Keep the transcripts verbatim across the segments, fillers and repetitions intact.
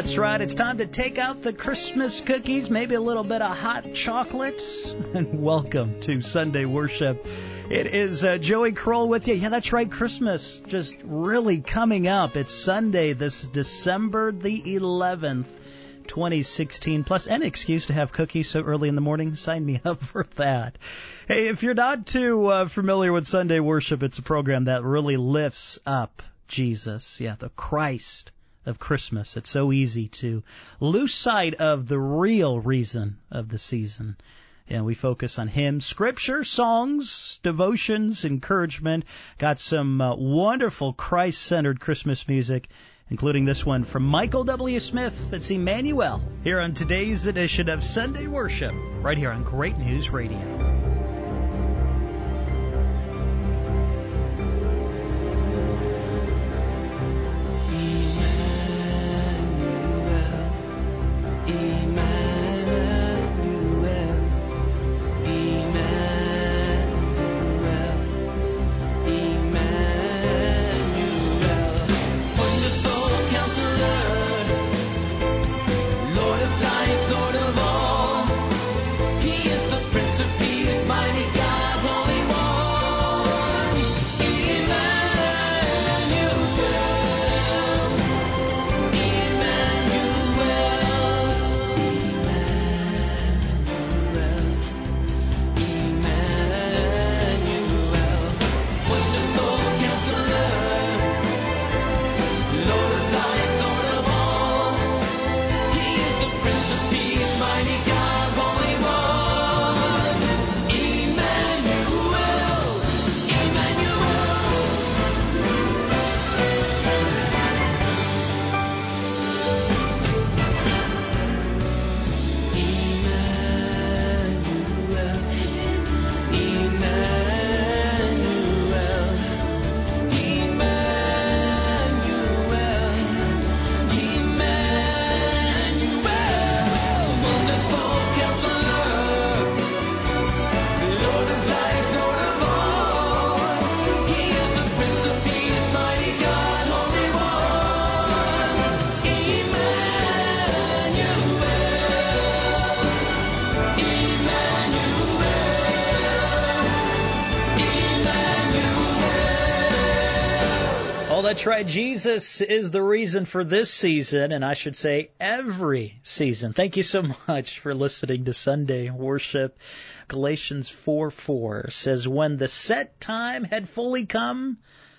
That's right. It's time to take out the Christmas cookies, maybe a little bit of hot chocolate. And welcome to Sunday Worship. It is uh, Joey Kroll with you. Yeah, that's right. Christmas just really coming up. It's Sunday. This is December the eleventh, twenty sixteen. Plus, an excuse to have cookies so early in the morning. Sign me up for that. Hey, if you're not too uh, familiar with Sunday Worship, it's a program that really lifts up Jesus. Yeah, the Christ of Christmas. It's so easy to lose sight of the real reason of the season. And we focus on hymns, scripture, songs, devotions, encouragement. Got some uh, wonderful Christ-centered Christmas music, including this one from Michael W. Smith. It's Emmanuel here on today's edition of Sunday Worship, right here on Great News Radio. That's right. Jesus is the reason for this season, and I should say every season. Thank you so much for listening to Sunday Worship. Galatians four four says, when the set time had fully come,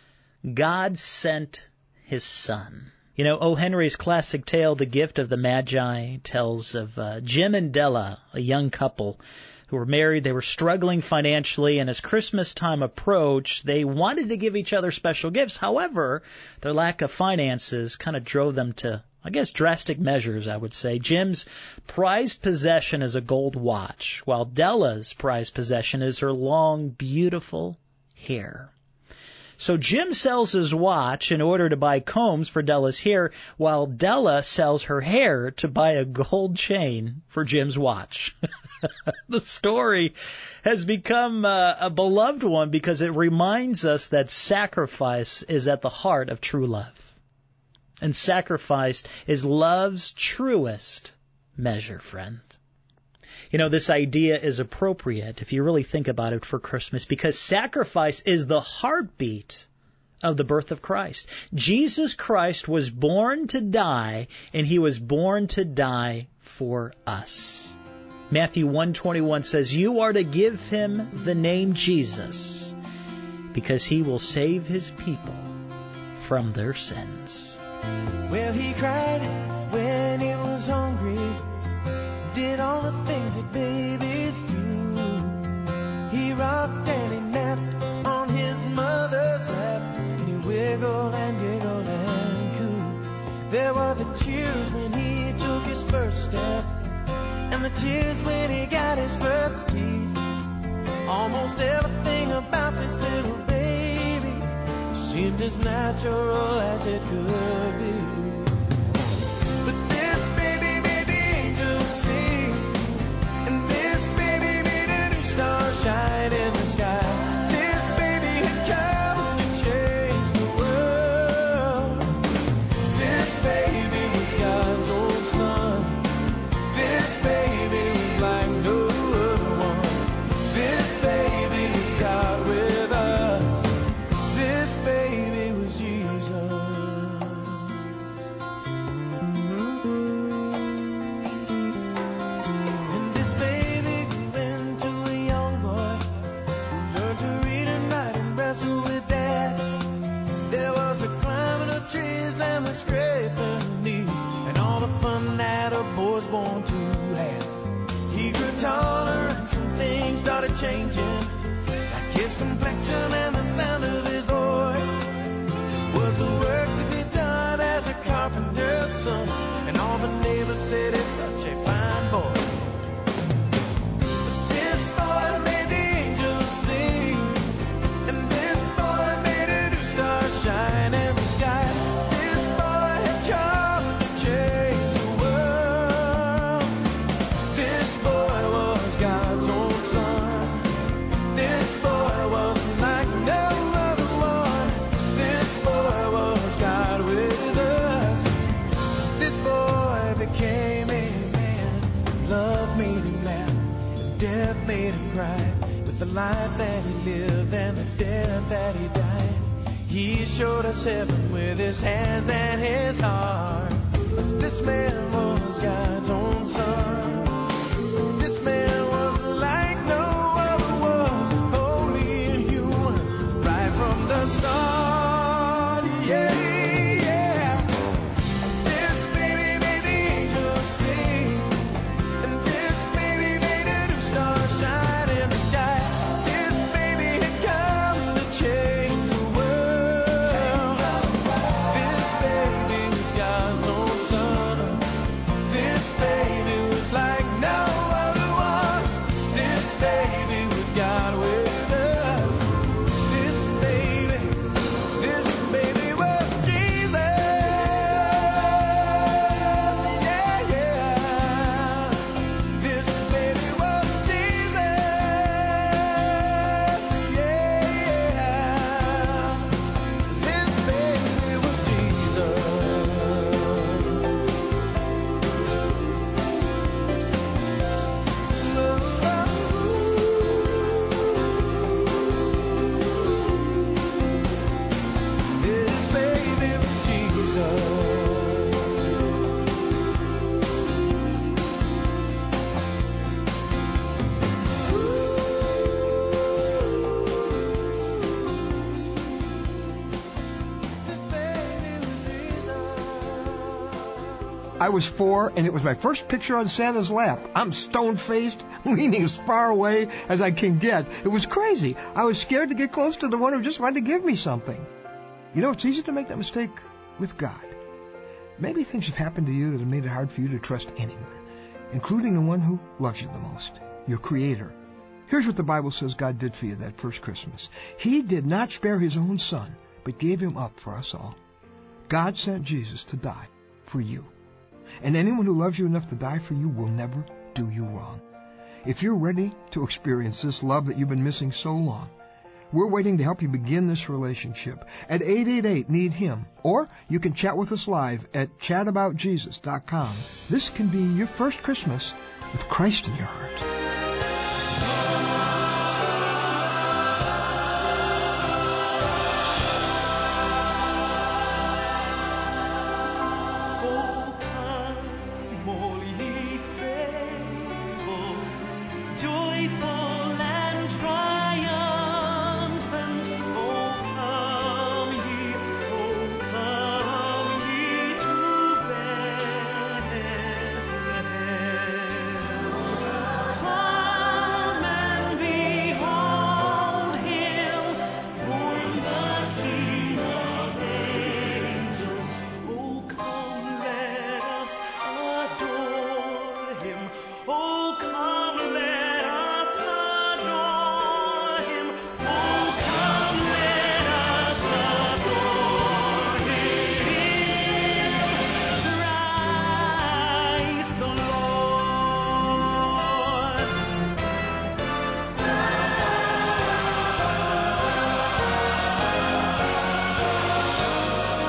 God sent his Son. You know, O. Henry's classic tale, The Gift of the Magi, tells of uh, Jim and Della, a young couple who were married. They were struggling financially, and as Christmas time approached, they wanted to give each other special gifts. However, their lack of finances kind of drove them to, I guess, drastic measures, I would say. Jim's prized possession is a gold watch, while Della's prized possession is her long, beautiful hair. So Jim sells his watch in order to buy combs for Della's hair, while Della sells her hair to buy a gold chain for Jim's watch. The story has become uh, a beloved one because it reminds us that sacrifice is at the heart of true love. And sacrifice is love's truest measure, friend. You know, this idea is appropriate if you really think about it for Christmas, because sacrifice is the heartbeat of the birth of Christ. Jesus Christ was born to die, and he was born to die for us. Matthew one twenty-one says, you are to give him the name Jesus, because he will save his people from their sins. Well, he cried when he was hungry, did all the things that babies do. He rocked and he napped on his mother's lap, and he wiggled and giggled and cooed. There were the tears when he took his first step, and the tears when he got his first teeth. Almost everything about this little baby seemed as natural as it could be. But this baby made the angels sing, and this baby made a new star shine in the sky. This baby had come to change the world. This baby was God's own. This baby was like no other one. This baby was God with us. This baby was Jesus. And this baby grew into a young boy who learned to read and write and wrestle with dad. There was the climbing of trees and the scraping of knees and all the fun that a boy's born to have. He grew taller and some things started changing, like his complexion and the sound of his voice. Was the work to be done as a carpenter's son, and all the neighbors said it's such a fine boy. But this boy made the angels sing, and this boy made a new star shine in the sky. This boy had come to change the world. This boy was God's own son. This boy was like no other one. This boy was God with us. This boy became a man. Love made him laugh, and death made him cry. With the life that he lived and the death that he died, he showed us heaven with his hands and his heart. This man was God's own son. This man was like no other one, holy and human, right from the start. Yeah, yeah. This baby made the angels sing, and this baby made a new star shine in the sky. This baby had come to change the world. This baby was God's own son. This baby was like no other one. This baby was God with us. This baby, this baby was Jesus. Yeah, yeah. This baby was Jesus. Yeah, yeah. This baby was Jesus. This baby was Jesus. I was four, and it was my first picture on Santa's lap. I'm stone-faced, leaning as far away as I can get. It was crazy. I was scared to get close to the one who just wanted to give me something. You know, it's easy to make that mistake with God. Maybe things have happened to you that have made it hard for you to trust anyone, including the one who loves you the most, your Creator. Here's what the Bible says God did for you that first Christmas. He did not spare his own son, but gave him up for us all. God sent Jesus to die for you. And anyone who loves you enough to die for you will never do you wrong. If you're ready to experience this love that you've been missing so long, we're waiting to help you begin this relationship at eight eight eight, need him. Or you can chat with us live at chat about jesus dot com. This can be your first Christmas with Christ in your heart.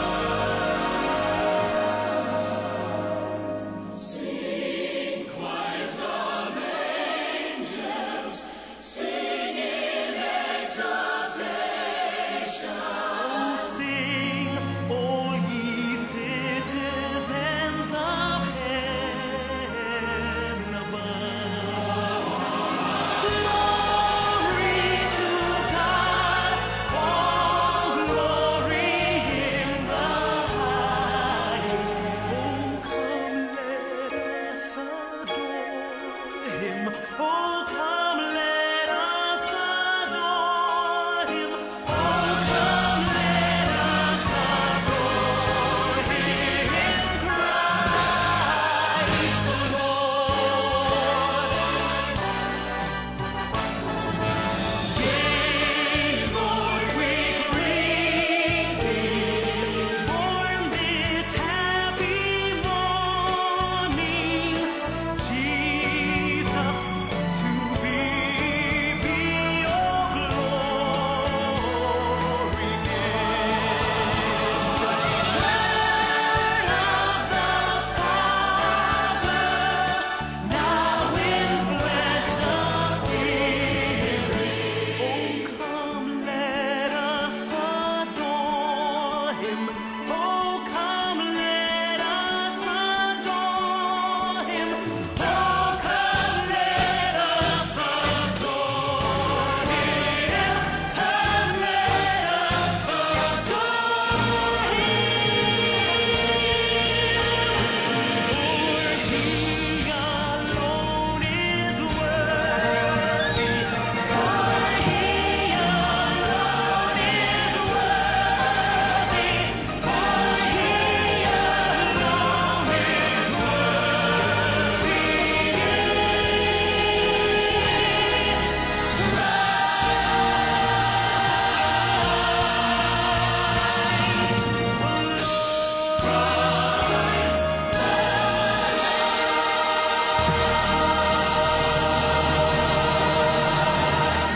Sing quiet.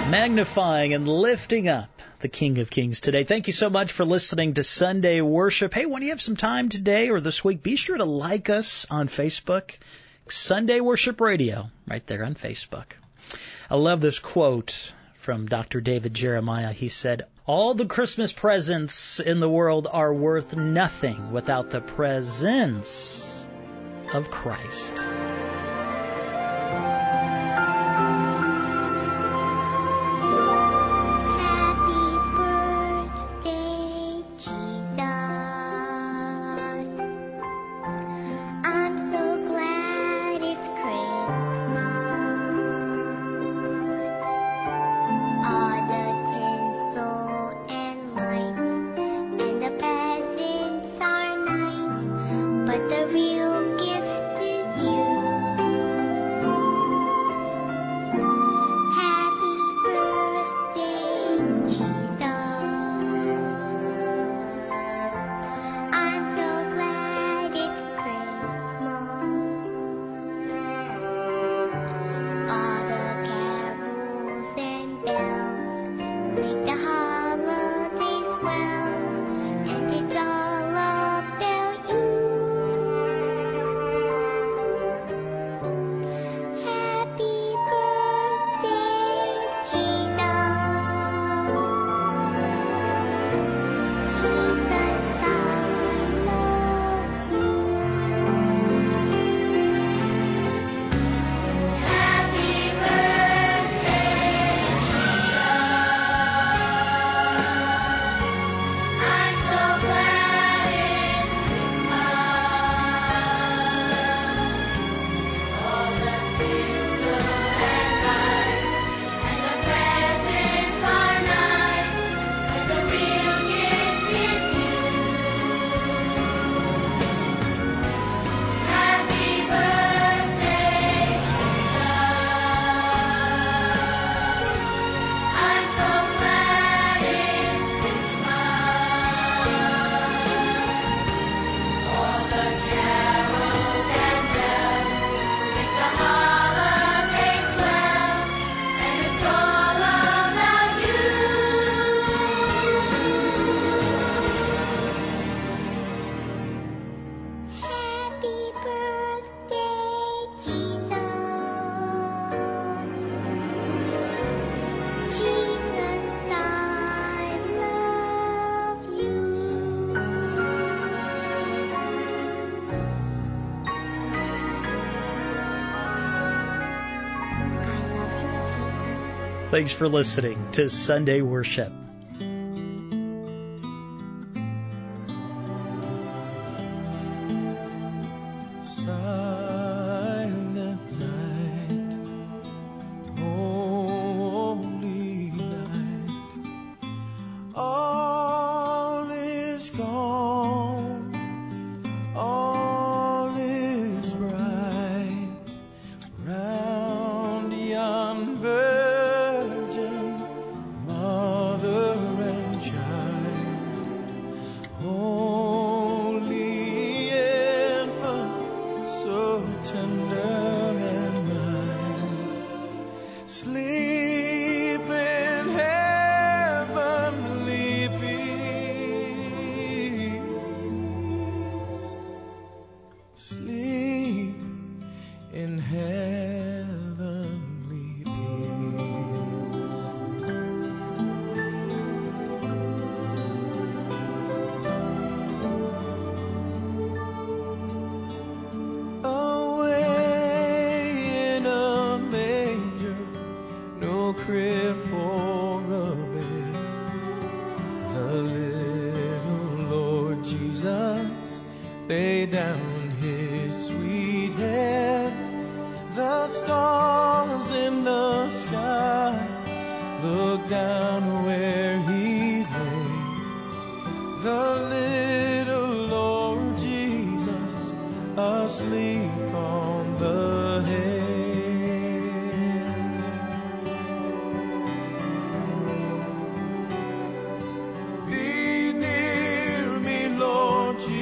magnifying and lifting up the King of Kings today. Thank you so much for listening to Sunday Worship. Hey, when you have some time today or this week, be sure to like us on Facebook. Sunday Worship Radio, right there on Facebook. I love this quote from Doctor David Jeremiah. He said, "All the Christmas presents in the world are worth nothing without the presence of Christ." Thanks for listening to Sunday Worship.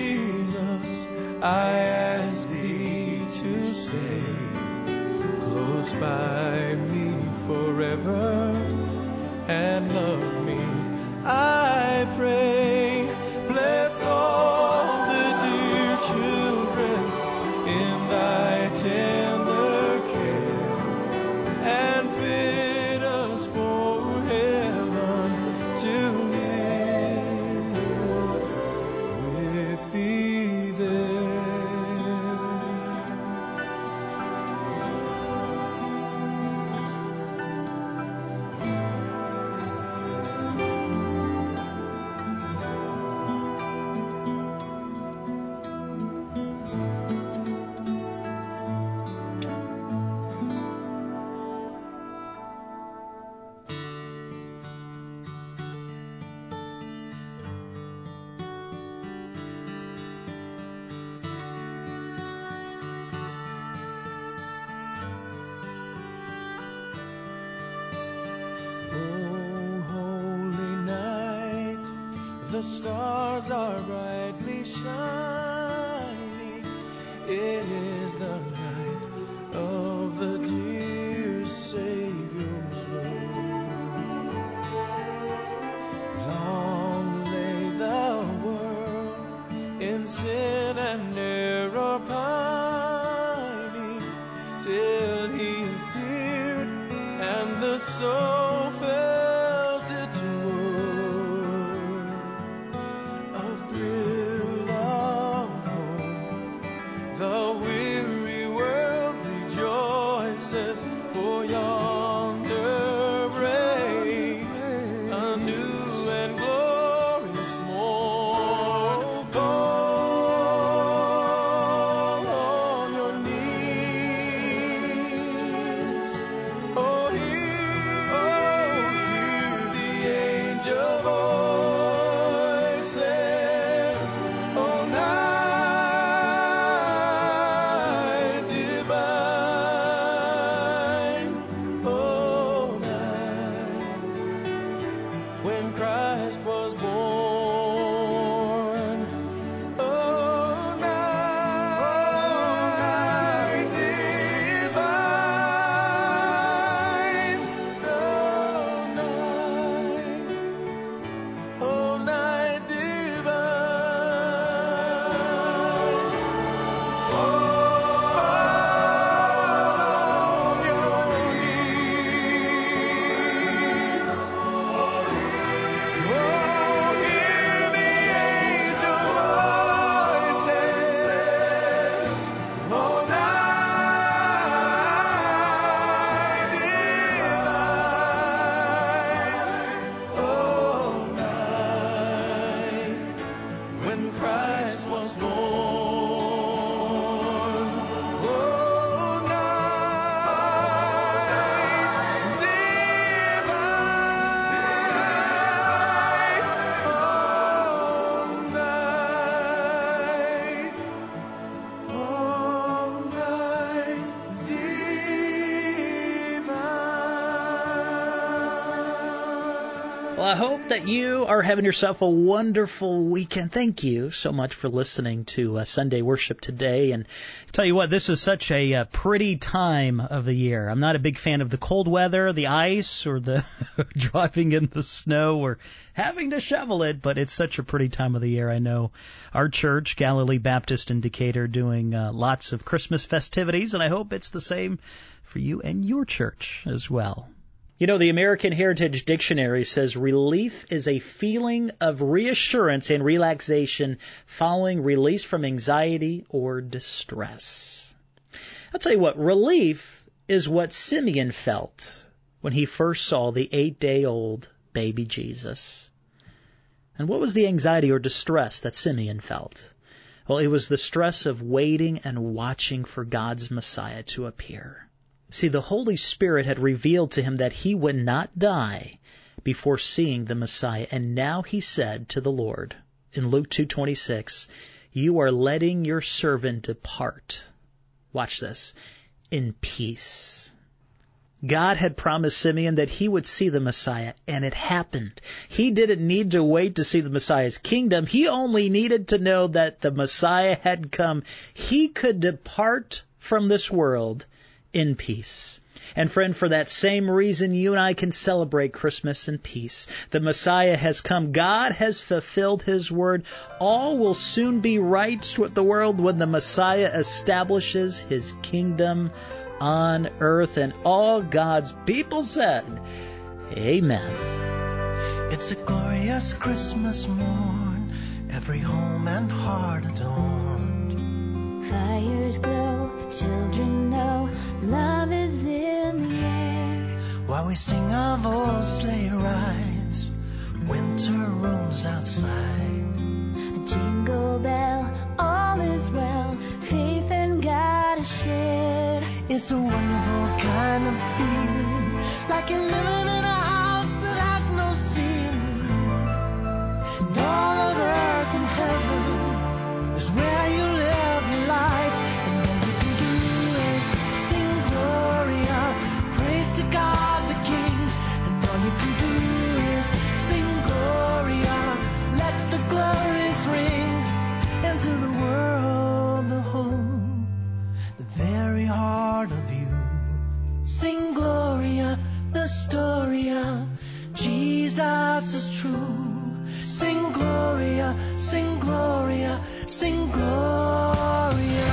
I ask thee to stay close. close by me forever and love me, I pray. Bless all the dear children in thy tender care, and fit us for heaven to live with thee there. The stars are brightly shining. It is the night of the dear Savior's word. Long lay the world in sin and error pining, till he appeared and the soul felt its worth. The weary world rejoices, for yonder breaks a new and glorious morn. Fall on your knees. Oh, hear, oh, hear the angel voices. Oh, now Christ was born. Oh, night divine. Oh, night. Oh, night divine. Fall on your knees. Well, I hope that you are having yourself a wonderful weekend. Thank you so much for listening to uh, Sunday Worship today. And I'll tell you what, this is such a uh, pretty time of the year. I'm not a big fan of the cold weather, the ice, or the driving in the snow, or having to shovel it, but it's such a pretty time of the year. I know our church, Galilee Baptist in Decatur, doing uh, lots of Christmas festivities, and I hope it's the same for you and your church as well. You know, the American Heritage Dictionary says relief is a feeling of reassurance and relaxation following release from anxiety or distress. I'll tell you what, relief is what Simeon felt when he first saw the eight-day-old baby Jesus. And what was the anxiety or distress that Simeon felt? Well, it was the stress of waiting and watching for God's Messiah to appear. See, the Holy Spirit had revealed to him that he would not die before seeing the Messiah. And now he said to the Lord in Luke two twenty-six, "You are letting your servant depart." Watch this. In peace. God had promised Simeon that he would see the Messiah, and it happened. He didn't need to wait to see the Messiah's kingdom. He only needed to know that the Messiah had come. He could depart from this world in peace. And friend, for that same reason, you and I can celebrate Christmas in peace. The Messiah has come. God has fulfilled His word. All will soon be right with the world when the Messiah establishes His kingdom on earth. And all God's people said, Amen. It's a glorious Christmas morn, every home and heart adorned. Fires glow, children know, love is in the air. While we sing of old sleigh rides, winter rooms outside. A jingle bell, all is well, faith and God is shared. It's a wonderful kind of feeling, like you're living in a house that has no ceiling. And all of earth and heaven is where you live your life. And all you can do is sing Gloria, praise to God the King. And all you can do is sing Gloria, let the glories ring into the world, the home, the very heart of you. Sing Gloria, the story of Jesus is true. Sing Gloria, sing Gloria, sing Gloria.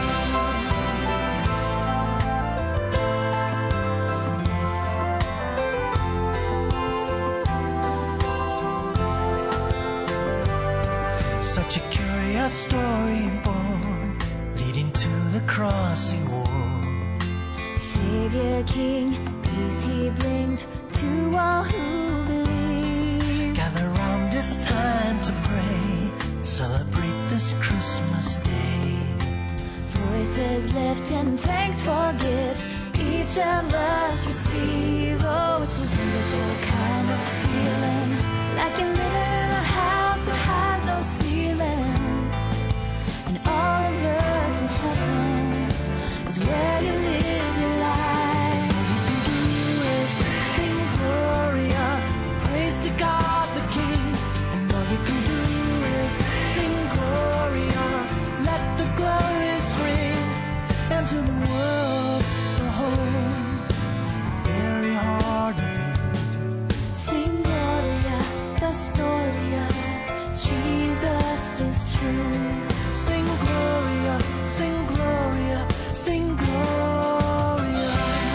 Such a curious story born, leading to the cross He wore. Savior King, peace He brings to all who believe. Gather round, it's time to pray, celebrate this Christmas day. Voices lift and thanks for gifts each of us receive. Oh, it's a wonderful kind of feeling, like you're living in a house that has no ceiling. And all of earth and heaven is where you live your life. All you can do is sing Gloria, praise to God the King. And all you can do is sing Gloria, let the glories ring into the world, the home, the very heart of you. Sing Gloria, the story of Jesus is true. Sing Gloria, sing Gloria, sing Gloria.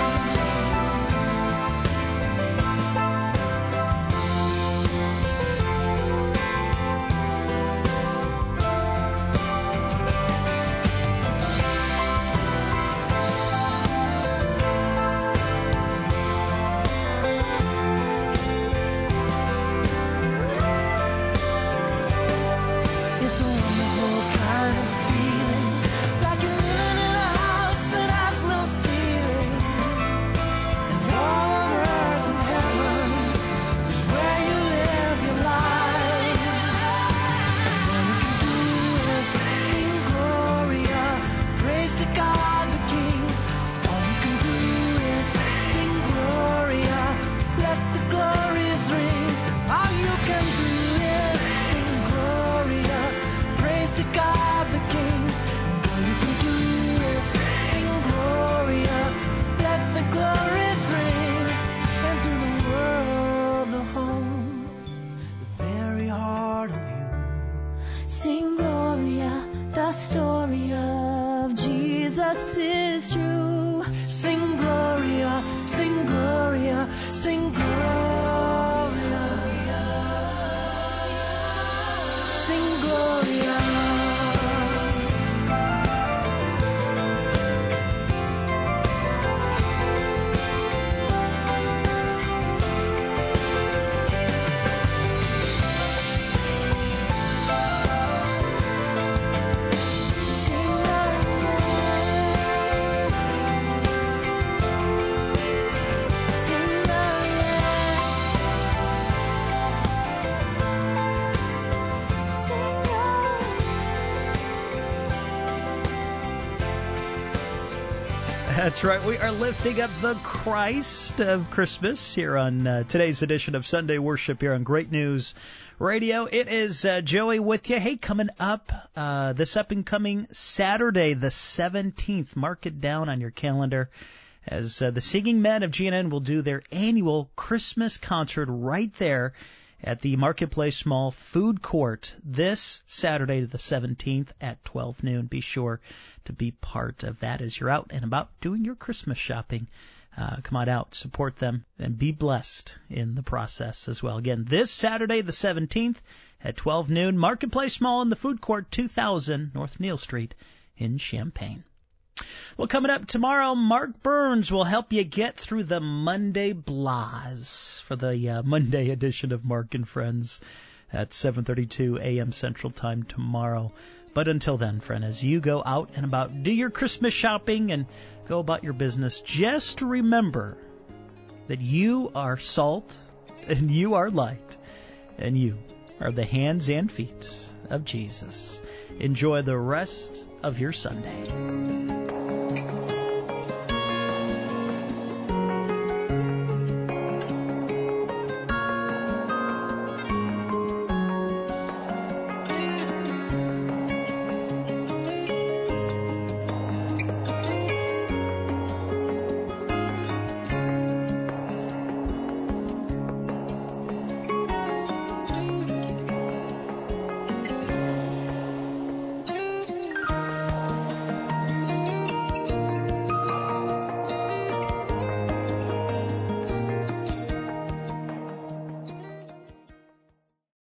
It's a wonderful kind of feeling, like you're living in a house that has no ceiling. And all of earth and heaven is where you live your life. And all you can do is sing Gloria, praise to God the King. All you can do is sing Gloria, let the glories ring. All you can do is sing Gloria, praise to God the King. And all you can do is sing Gloria, let the glories ring into the world, the home, the very heart of you. Sing Gloria, the story of Jesus is true. Sing Gloria, sing Gloria, sing Gloria. Sing Gloria. Sing Gloria. Sing Gloria. Sing Gloria. That's right. We are lifting up the Christ of Christmas here on uh, today's edition of Sunday Worship here on Great News Radio. It is uh, Joey with you. Hey, coming up uh, this up and coming Saturday, the seventeenth. Mark it down on your calendar. as uh, the Singing Men of G N N will do their annual Christmas concert right there at the Marketplace Mall Food Court this Saturday the seventeenth at twelve noon. Be sure to be part of that as you're out and about doing your Christmas shopping. Uh, come on out, support them, and be blessed in the process as well. Again, this Saturday the seventeenth at twelve noon, Marketplace Mall in the Food Court, two thousand North Neal Street in Champaign. Well, coming up tomorrow, Mark Burns will help you get through the Monday blahs for the uh, Monday edition of Mark and Friends at seven thirty-two a.m. Central Time tomorrow. But until then, friend, as you go out and about, do your Christmas shopping and go about your business, just remember that you are salt and you are light and you are the hands and feet of Jesus. Enjoy the rest of your Sunday.